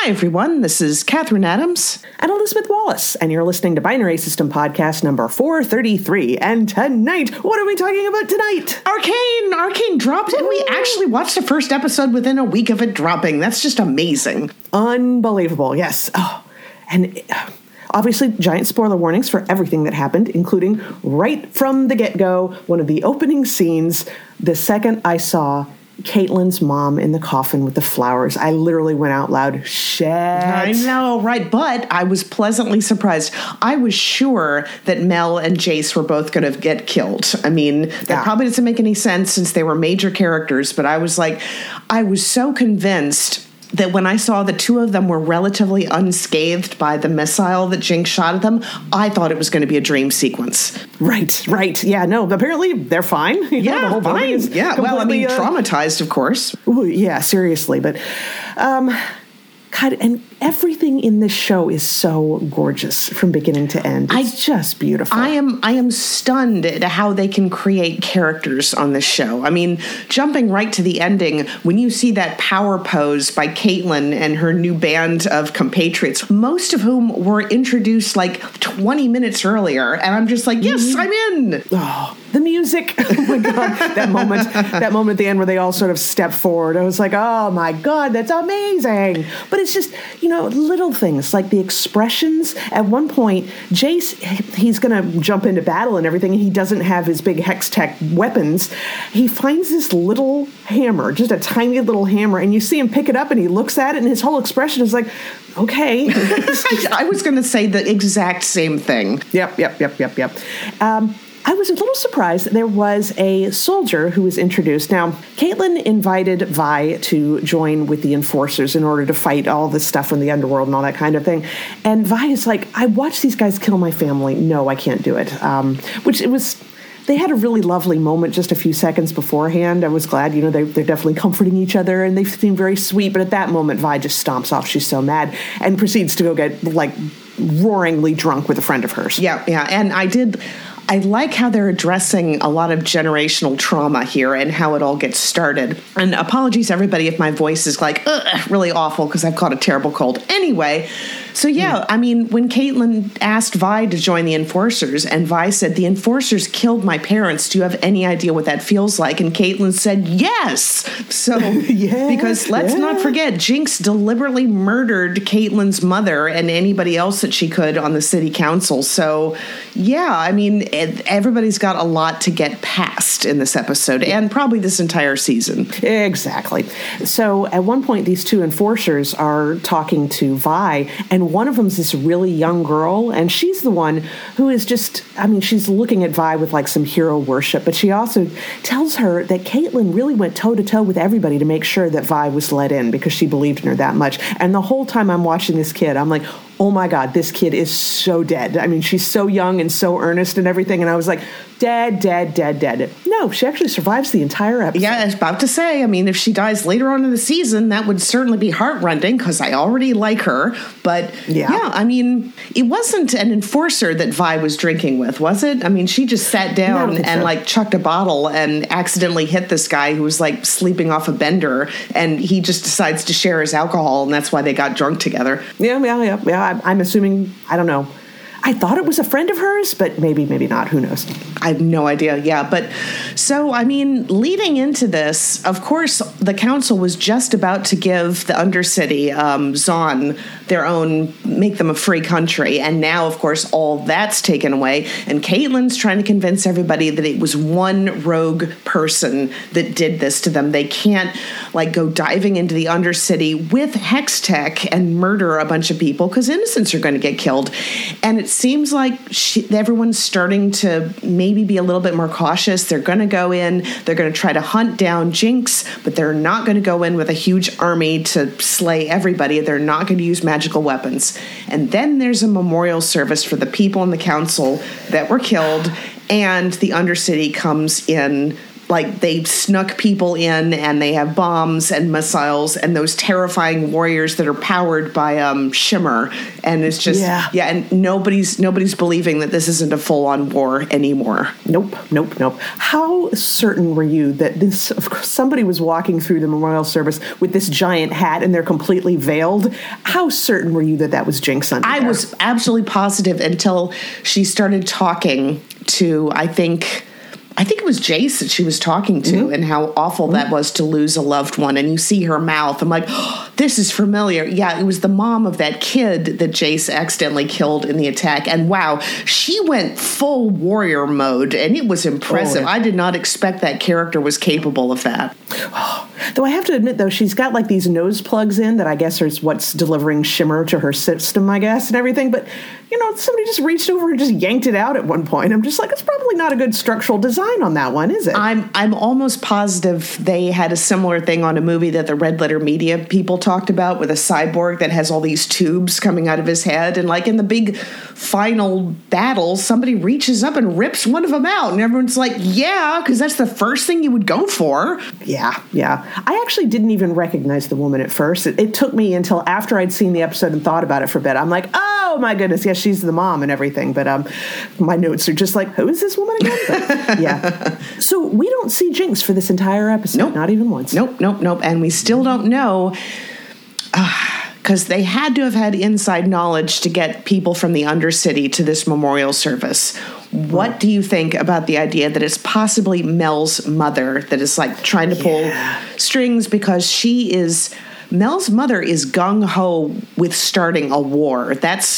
Hi, everyone. This is Catherine Adams. And Elizabeth Wallace. And you're listening to Binary System Podcast number 433. And tonight, what are we talking about tonight? Arcane dropped, and we actually watched the first episode within a week of it dropping. That's just amazing. Unbelievable, yes. Oh, and obviously, giant spoiler warnings for everything that happened, including right from the get-go, one of the opening scenes, the second I saw Caitlyn's mom in the coffin with the flowers, I literally went out loud, shit. I know, right? But I was pleasantly surprised. I was sure that Mel and Jace were both going to get killed. I mean, that probably doesn't make any sense since they were major characters, but I was so convinced that when I saw the two of them were relatively unscathed by the missile that Jinx shot at them, I thought it was going to be a dream sequence. Right. Yeah, no, apparently they're fine. The whole fine. Yeah, well, I mean, traumatized, of course. Ooh, yeah, seriously. But, God, and everything in this show is so gorgeous from beginning to end. It's just beautiful. I am stunned at how they can create characters on this show. I mean, jumping right to the ending, when you see that power pose by Caitlyn and her new band of compatriots, most of whom were introduced like 20 minutes earlier, and I'm just like, yes, I'm in. Oh, the music. Oh my God. That moment at the end where they all sort of step forward. I was like, oh my God, that's amazing. But it's just, little things like the expressions. At one point, Jace, he's going to jump into battle and everything. And he doesn't have his big hex tech weapons. He finds this little hammer, just a tiny little hammer. And you see him pick it up and he looks at it and his whole expression is like, okay. I was going to say the exact same thing. Yep. I was a little surprised that there was a soldier who was introduced. Now, Caitlyn invited Vi to join with the Enforcers in order to fight all this stuff from the underworld and all that kind of thing. And Vi is like, I watched these guys kill my family. No, I can't do it. They had a really lovely moment just a few seconds beforehand. I was glad, they're definitely comforting each other and they seem very sweet. But at that moment, Vi just stomps off. She's so mad and proceeds to go get roaringly drunk with a friend of hers. Yeah. And I like how they're addressing a lot of generational trauma here and how it all gets started. And apologies, everybody, if my voice is really awful because I've caught a terrible cold. Anyway, so I mean, when Caitlyn asked Vi to join the Enforcers and Vi said, the Enforcers killed my parents. Do you have any idea what that feels like? And Caitlyn said, yes. So, because let's not forget, Jinx deliberately murdered Caitlyn's mother and anybody else that she could on the city council. So, I mean, everybody's got a lot to get past in this episode and probably this entire season. Exactly. So at one point, these two Enforcers are talking to Vi, and one of them is this really young girl, and she's the one who is just, she's looking at Vi with some hero worship, but she also tells her that Caitlyn really went toe-to-toe with everybody to make sure that Vi was let in because she believed in her that much. And the whole time I'm watching this kid, I'm like, oh my God, this kid is so dead. I mean, she's so young and so earnest and everything. And I was like, dead. No, she actually survives the entire episode. Yeah, I was about to say, if she dies later on in the season, that would certainly be heartrending because I already like her. But it wasn't an Enforcer that Vi was drinking with, was it? She just sat down and chucked a bottle and accidentally hit this guy who was sleeping off a bender. And he just decides to share his alcohol. And that's why they got drunk together. Yeah. I'm assuming, I don't know. I thought it was a friend of hers, but maybe not. Who knows? I have no idea. Yeah. But so, leading into this, of course, the council was just about to give the Undercity, Zaun, their own, make them a free country. And now, of course, all that's taken away. And Caitlyn's trying to convince everybody that it was one rogue person that did this to them. They can't go diving into the Undercity with hex tech and murder a bunch of people because innocents are going to get killed. And it seems like everyone's starting to maybe be a little bit more cautious. They're going to go in. They're going to try to hunt down Jinx, but they're not going to go in with a huge army to slay everybody. They're not going to use magical weapons. And then there's a memorial service for the people in the council that were killed, and the Undercity comes in like they snuck people in and they have bombs and missiles and those terrifying warriors that are powered by Shimmer, and it's just and nobody's believing that this isn't a full-on war anymore. Nope. How certain were you that this, of course, somebody was walking through the memorial service with this giant hat and they're completely veiled? How certain were you that that was Jinx under I there? was absolutely positive until she started talking to, I think it was Jace that she was talking to, and how awful that was to lose a loved one. And you see her mouth. I'm like, oh, this is familiar. Yeah, it was the mom of that kid that Jace accidentally killed in the attack. And wow, she went full warrior mode, and it was impressive. I did not expect that character was capable of that. Though I have to admit, though, she's got like these nose plugs in that I guess is what's delivering Shimmer to her system, I guess, and everything. But, somebody just reached over and just yanked it out at one point. I'm just like, it's probably not a good structural design on that one, is it? I'm almost positive they had a similar thing on a movie that the Red Letter Media people talked about with a cyborg that has all these tubes coming out of his head. And like in the big final battle, somebody reaches up and rips one of them out. And everyone's like, yeah, because that's the first thing you would go for. Yeah. I actually didn't even recognize the woman at first. It took me until after I'd seen the episode and thought about it for a bit. I'm like, oh my goodness, yes, she's the mom and everything. But my notes are just like, who is this woman again? But, yeah. So we don't see Jinx for this entire episode. Nope. Not even once. Nope. And we still don't know, because they had to have had inside knowledge to get people from the Undercity to this memorial service. What do you think about the idea that it's possibly Mel's mother that is like trying to pull strings, because Mel's mother is gung-ho with starting a war.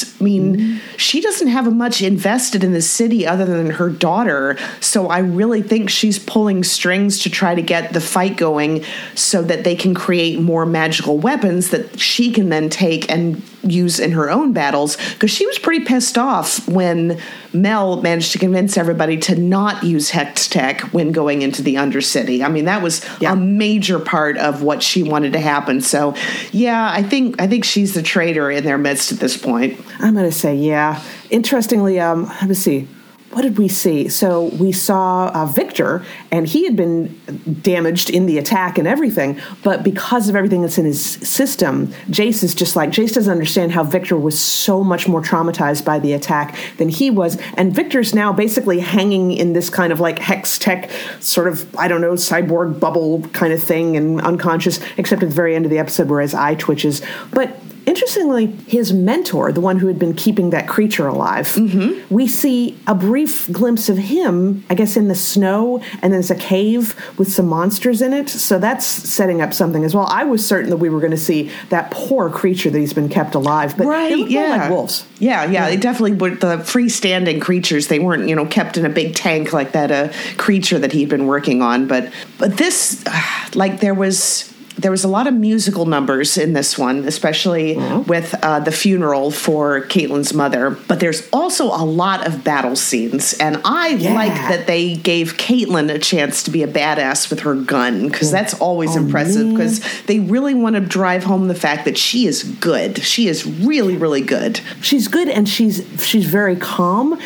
She doesn't have much invested in the city other than her daughter, so I really think she's pulling strings to try to get the fight going so that they can create more magical weapons that she can then take and use in her own battles, because she was pretty pissed off when Mel managed to convince everybody to not use Hex Tech when going into the Undercity. I mean, that was a major part of what she wanted to happen. So, yeah, I think she's the traitor in their midst at this point. I'm going to say, yeah. Interestingly, let me see. What did we see? So we saw Victor, and he had been damaged in the attack and everything, but because of everything that's in his system, Jace is just like, Jace doesn't understand how Victor was so much more traumatized by the attack than he was, and Victor's now basically hanging in this kind of like Hex Tech sort of, I don't know, cyborg bubble kind of thing and unconscious, except at the very end of the episode where his eye twitches. But interestingly, his mentor, the one who had been keeping that creature alive, we see a brief glimpse of him, I guess, in the snow, and there's a cave with some monsters in it. So that's setting up something as well. I was certain that we were going to see that poor creature that he's been kept alive, but they look more like wolves. Yeah, they definitely were the freestanding creatures. They weren't, kept in a big tank like that creature that he'd been working on. But this, there was a lot of musical numbers in this one, especially with the funeral for Caitlyn's mother. But there's also a lot of battle scenes. And I like that they gave Caitlyn a chance to be a badass with her gun, because that's always impressive, because they really want to drive home the fact that she is good. She is really, really good. She's good, and she's very calm.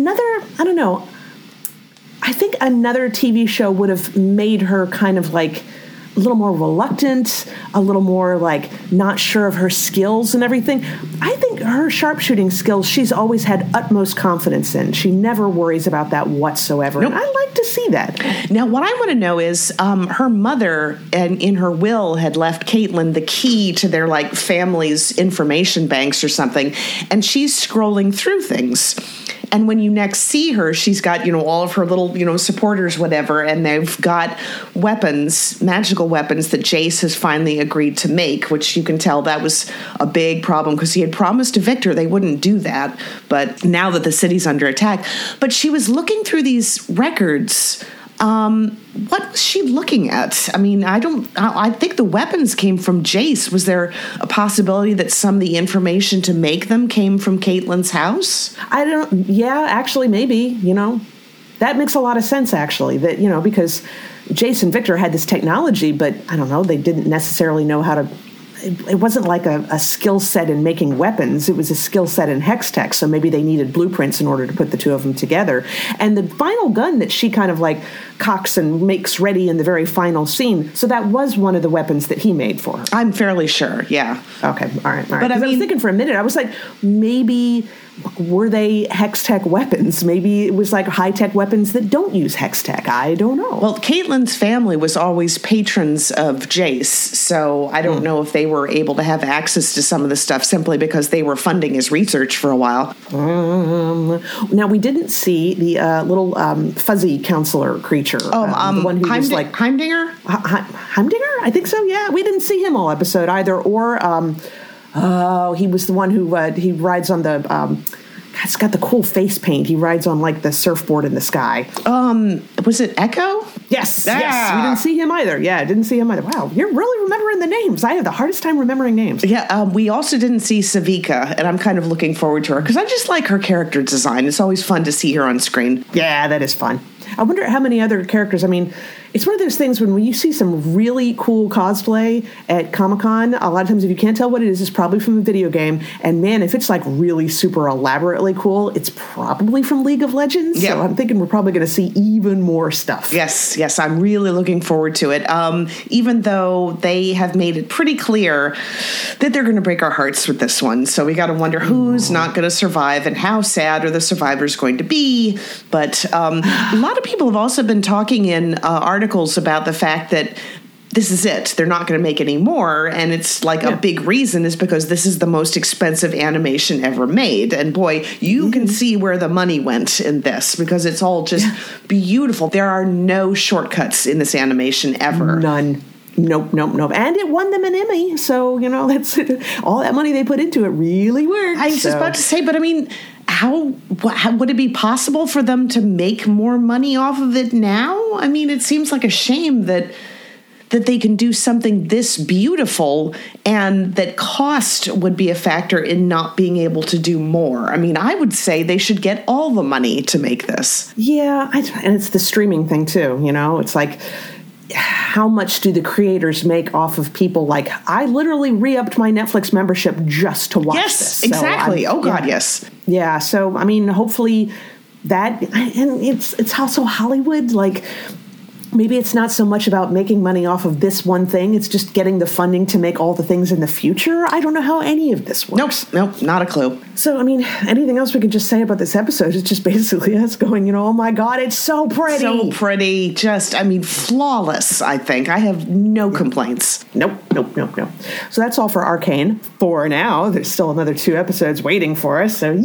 I think another TV show would have made her kind of like a little more reluctant, a little more like not sure of her skills and everything. I think her sharpshooting skills, she's always had utmost confidence in. She never worries about that whatsoever. Nope. And I like to see that. Now, what I want to know is her mother, and in her will, had left Caitlyn the key to their like family's information banks or something, and she's scrolling through things. And when you next see her, she's got, all of her little, supporters, whatever, and they've got weapons, magical weapons that Jace has finally agreed to make, which you can tell that was a big problem because he had promised to Victor they wouldn't do that. But now that the city's under attack. But she was looking through these records. What was she looking at? I mean, I think the weapons came from Jace. Was there a possibility that some of the information to make them came from Caitlyn's house? Actually, maybe, that makes a lot of sense, actually, that, because Jace and Victor had this technology, but I don't know, they didn't necessarily know how to. It wasn't like a skill set in making weapons. It was a skill set in hex tech, so maybe they needed blueprints in order to put the two of them together. And the final gun that she kind of like Coxon makes ready in the very final scene. So that was one of the weapons that he made for her. I'm fairly sure, yeah. Okay, all right. But I was thinking for a minute, I was like, maybe were they Hextech weapons? Maybe it was like high-tech weapons that don't use Hextech. I don't know. Well, Caitlyn's family was always patrons of Jace, so I don't know if they were able to have access to some of the stuff simply because they were funding his research for a while. Now, we didn't see the little fuzzy counselor creature. The one who was like... Heimdinger? Heimdinger? I think so, yeah. We didn't see him all episode either, or... he was the one who he rides on the. It's got the cool face paint. He rides on like the surfboard in the sky. Was it Echo? Yes, yes. We didn't see him either. Yeah, I didn't see him either. Wow, you're really remembering the names. I have the hardest time remembering names. Yeah, we also didn't see Savika, and I'm kind of looking forward to her because I just like her character design. It's always fun to see her on screen. Yeah, that is fun. I wonder how many other characters. I mean, it's one of those things when you see some really cool cosplay at Comic-Con, a lot of times if you can't tell what it is, it's probably from a video game. And man, if it's like really super elaborately cool, it's probably from League of Legends. Yep. So I'm thinking we're probably going to see even more stuff. Yes, I'm really looking forward to it. Even though they have made it pretty clear that they're going to break our hearts with this one. So we got to wonder who's not going to survive and how sad are the survivors going to be. But a lot of people have also been talking in articles about the fact that this is it. They're not going to make any more. And it's like a big reason is because this is the most expensive animation ever made. And boy, you can see where the money went in this because it's all just beautiful. There are no shortcuts in this animation ever. None. Nope. And it won them an Emmy. So, that's all that money they put into it really worked. I was just about to say, but I mean... How would it be possible for them to make more money off of it now? I mean, it seems like a shame that they can do something this beautiful and that cost would be a factor in not being able to do more. I mean, I would say they should get all the money to make this. Yeah, and it's the streaming thing too, It's like... how much do the creators make off of people like, I literally re-upped my Netflix membership just to watch this. Yes, exactly. Oh, God, yes. Yeah, so, I mean, hopefully that, and it's also Hollywood, like, maybe it's not so much about making money off of this one thing, it's just getting the funding to make all the things in the future. I don't know how any of this works. Nope, not a clue. So, I mean, anything else we could just say about this episode is just basically us going, oh my God, it's so pretty. So pretty. Just, I mean, flawless, I think. I have no complaints. Nope. So that's all for Arcane for now. There's still another 2 episodes waiting for us. So,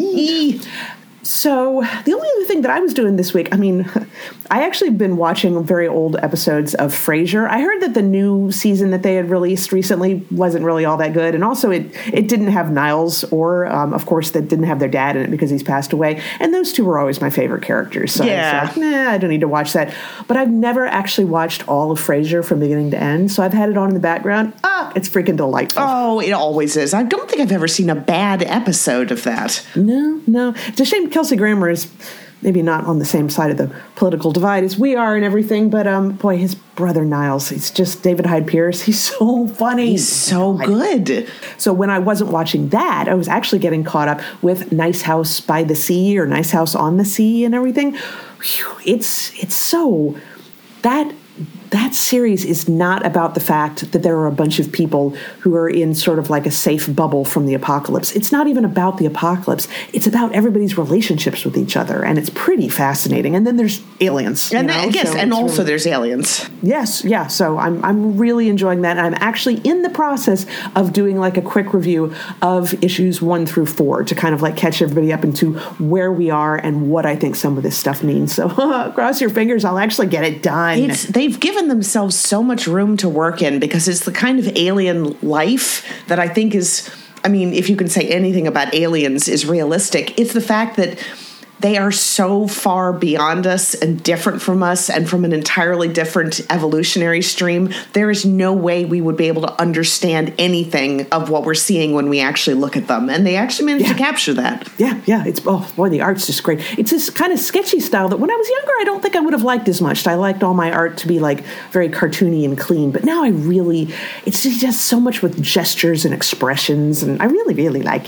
So the only other thing that I was doing this week, I mean, I actually been watching very old episodes of Frasier. I heard that the new season that they had released recently wasn't really all that good. And also it didn't have Niles or, of course, that didn't have their dad in it because he's passed away. And those two were always my favorite characters. So I was like, I don't need to watch that. But I've never actually watched all of Frasier from beginning to end. So I've had it on in the background. It's freaking delightful. Oh, it always is. I don't think I've ever seen a bad episode of that. No. It's a shame Kelsey Grammer is maybe not on the same side of the political divide as we are and everything, but boy, his brother Niles, he's just David Hyde Pierce. He's so funny. He's so good. So when I wasn't watching that, I was actually getting caught up with Nice House by the Sea or Nice House on the Sea and everything. It's so that series is not about the fact that there are a bunch of people who are in sort of like a safe bubble from the apocalypse. It's not even about the apocalypse. It's about everybody's relationships with each other, and it's pretty fascinating. And then there's aliens. And also there's aliens. Yes, yeah. So I'm really enjoying that. And I'm actually in the process of doing like a quick review of issues 1 through 4 to kind of like catch everybody up into where we are and what I think some of this stuff means. So cross your fingers, I'll actually get it done. They've given themselves so much room to work in because it's the kind of alien life that I think is, I mean, if you can say anything about aliens is realistic, it's the fact that they are so far beyond us and different from us and from an entirely different evolutionary stream. There is no way we would be able to understand anything of what we're seeing when we actually look at them. And they actually managed to capture that. Yeah. It's, the art's just great. It's this kind of sketchy style that when I was younger, I don't think I would have liked as much. I liked all my art to be like very cartoony and clean. But now it's just so much with gestures and expressions. And I really, really like it.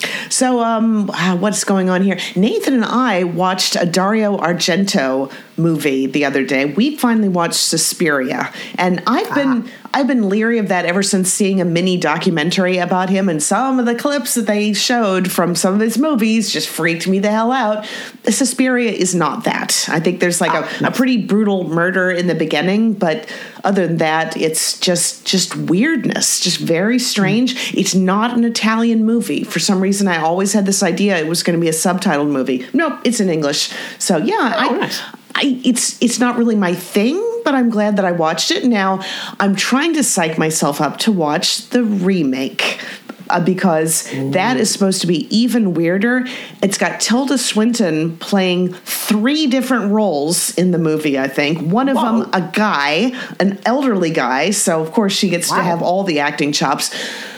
So, what's going on here? Nathan and I watched a Dario Argento movie the other day. We finally watched Suspiria, and I've been leery of that ever since seeing a mini documentary about him, and some of the clips that they showed from some of his movies just freaked me the hell out. Suspiria is not that. I think there's like a pretty brutal murder in the beginning, but other than that, it's just weirdness, just very strange. It's not an Italian movie. For some reason, I always had this idea it was going to be a subtitled movie. Nope, it's in English. So yeah, nice. It's not really my thing, but I'm glad that I watched it. Now, I'm trying to psych myself up to watch the remake because that is supposed to be even weirder. It's got Tilda Swinton playing 3 different roles in the movie, I think. One of them, a guy, an elderly guy, so of course she gets to have all the acting chops.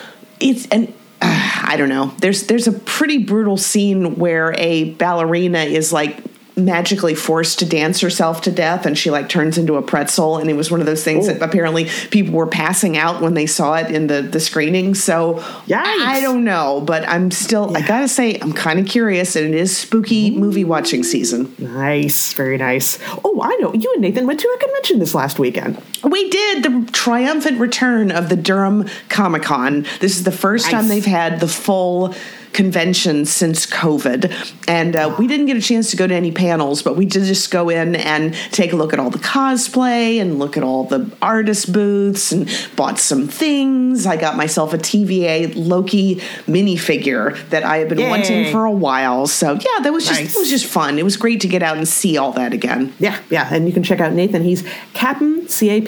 I don't know. There's a pretty brutal scene where a ballerina is like magically forced to dance herself to death, and she like turns into a pretzel, and it was one of those things that apparently people were passing out when they saw it in the screening. So I don't know, but I'm still I gotta say I'm kind of curious, and it is spooky movie watching season. Nice, very nice. Oh, I know, you and Nathan went to a convention this last weekend. We did. The triumphant return of the Durham Comic-Con. This is the first time they've had the full convention since COVID, and we didn't get a chance to go to any panels, but we did just go in and take a look at all the cosplay and look at all the artist booths and bought some things. I got myself a TVA Loki minifigure that I had been wanting for a while. So yeah, that was it was just fun. It was great to get out and see all that again. Yeah, and you can check out Nathan. He's Cap'n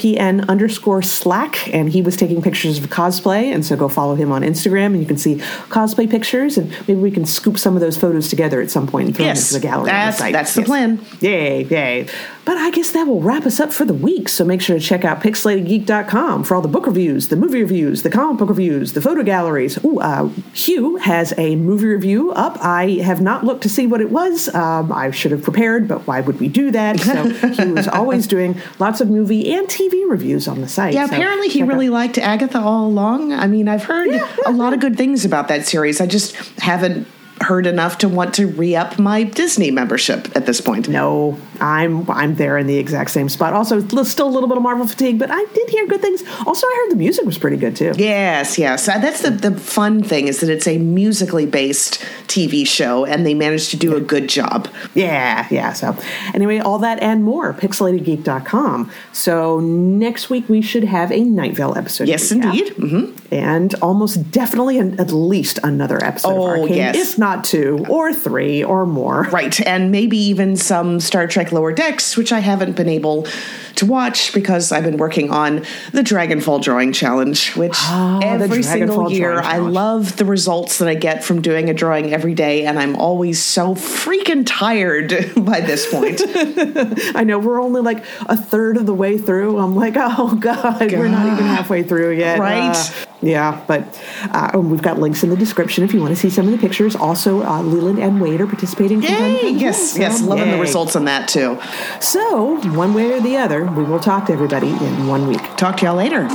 CAPN_Slack, and he was taking pictures of cosplay, and so go follow him on Instagram, and you can see cosplay pictures, and maybe we can scoop some of those photos together at some point and throw them into the gallery on the site. That's the plan. Yay. But I guess that will wrap us up for the week, so make sure to check out pixelatedgeek.com for all the book reviews, the movie reviews, the comic book reviews, the photo galleries. Hugh has a movie review up. I have not looked to see what it was. I should have prepared, but why would we do that? So Hugh is always doing lots of movie and TV reviews on the site. Yeah, apparently he really liked Agatha all along. I mean, I've heard a lot of good things about that series. I just haven't heard enough to want to re-up my Disney membership at this point. No, I'm there in the exact same spot. Also, still a little bit of Marvel fatigue, but I did hear good things. Also, I heard the music was pretty good, too. Yes. That's the fun thing, is that it's a musically based TV show, and they managed to do a good job. Yeah. So anyway, all that and more, pixelatedgeek.com. So next week, we should have a Night Vale episode. Yes, indeed. Mm-hmm. And almost definitely at least another episode of Arcane, if not 2 or 3 or more. Right, and maybe even some Star Trek Lower Decks, which I haven't been able to watch because I've been working on the Dragonfall Drawing Challenge, which every single year I love the results that I get from doing a drawing every day, and I'm always so freaking tired by this point. I know, we're only like a third of the way through. I'm like, oh God. We're not even halfway through yet. Right? But we've got links in the description if you want to see some of the pictures. Also, Leland and Wade are participating. Yes, loving the results on that too. So, one way or the other, we will talk to everybody in 1 week. Talk to y'all later.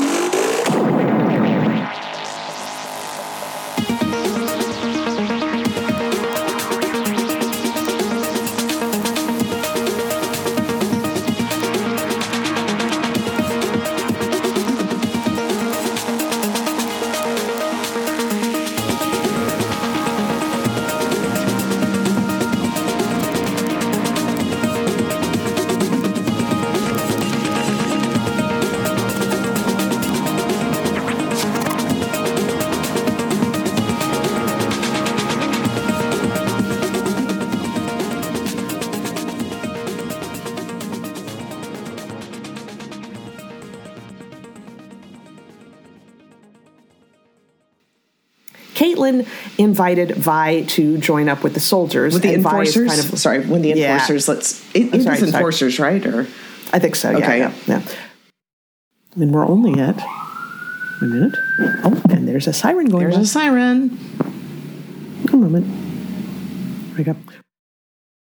Caitlin invited Vi to join up with the soldiers. With the enforcers? When the enforcers, it is enforcers, right? Or I think so, yeah. And we're only at a minute. Oh, and there's a siren going on. There's a siren. A moment. There we go.